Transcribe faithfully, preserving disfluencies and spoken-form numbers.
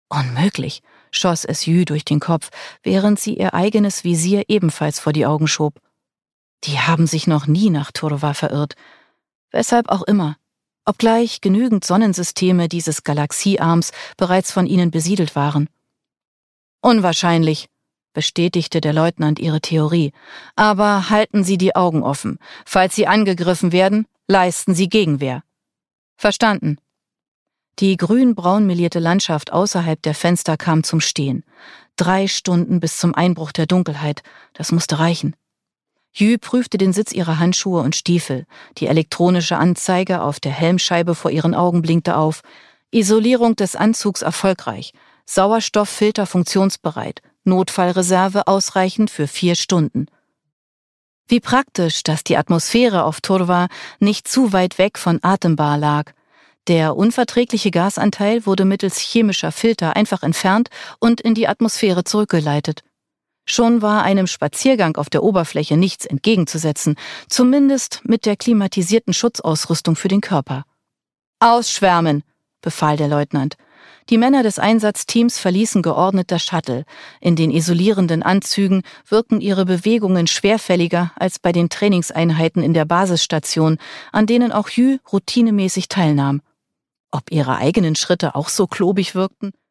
Unmöglich, schoss es Jü durch den Kopf, während sie ihr eigenes Visier ebenfalls vor die Augen schob. Die haben sich noch nie nach Turva verirrt. Weshalb auch immer. Obgleich genügend Sonnensysteme dieses Galaxiearms bereits von ihnen besiedelt waren. Unwahrscheinlich, bestätigte der Leutnant ihre Theorie. Aber halten Sie die Augen offen. Falls Sie angegriffen werden, leisten Sie Gegenwehr. Verstanden. Die grün-braun melierte Landschaft außerhalb der Fenster kam zum Stehen. Drei Stunden bis zum Einbruch der Dunkelheit. Das musste reichen. Jü prüfte den Sitz ihrer Handschuhe und Stiefel. Die elektronische Anzeige auf der Helmscheibe vor ihren Augen blinkte auf. Isolierung des Anzugs erfolgreich. Sauerstofffilter funktionsbereit. Notfallreserve ausreichend für vier Stunden. Wie praktisch, dass die Atmosphäre auf Turva nicht zu weit weg von Atembar lag. Der unverträgliche Gasanteil wurde mittels chemischer Filter einfach entfernt und in die Atmosphäre zurückgeleitet. Schon war einem Spaziergang auf der Oberfläche nichts entgegenzusetzen, zumindest mit der klimatisierten Schutzausrüstung für den Körper. »Ausschwärmen«, befahl der Leutnant. Die Männer des Einsatzteams verließen geordnet das Shuttle. In den isolierenden Anzügen wirkten ihre Bewegungen schwerfälliger als bei den Trainingseinheiten in der Basisstation, an denen auch Jü routinemäßig teilnahm. Ob ihre eigenen Schritte auch so klobig wirkten?